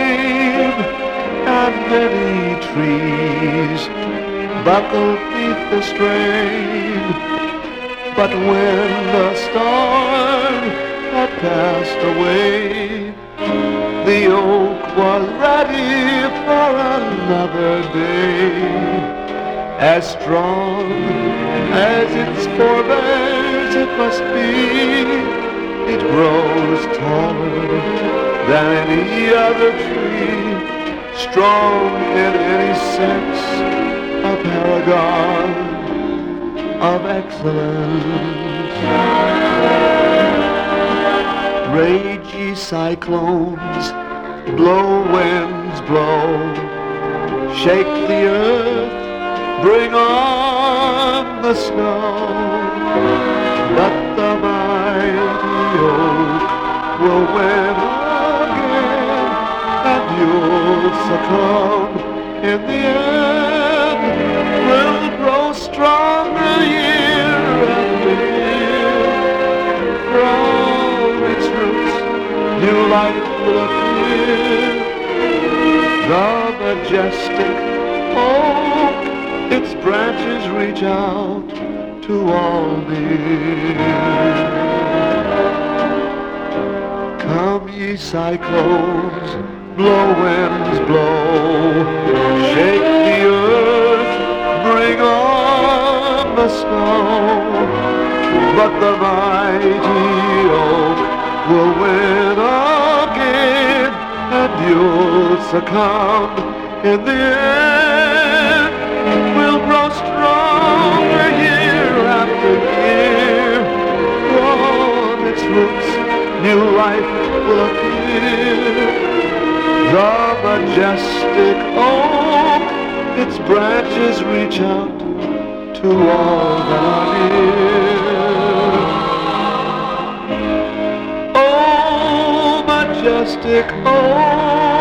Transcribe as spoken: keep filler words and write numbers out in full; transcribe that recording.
wave, and many trees buckle beneath the strain. But when the storm had passed away, the oak was ready for another day. As strong as its forebears it must be, it grows taller than any other tree, strong in any sense, a paragon of excellence. Rage ye cyclones, blow winds blow, shake the earth, bring on the snow. But the mighty oak will win again, and you'll succumb in the end. Will grow stronger year after year. From its roots new life will appear. The majestic oak, its branches reach out to all near. Come ye cyclones, blow winds blow, shake the earth, bring on the snow. But the mighty oak will win again, and you'll succumb in the end. We'll grow stronger year after year. From its roots new life will appear. The majestic oak, its branches reach out to all that are near. Oh, majestic oak,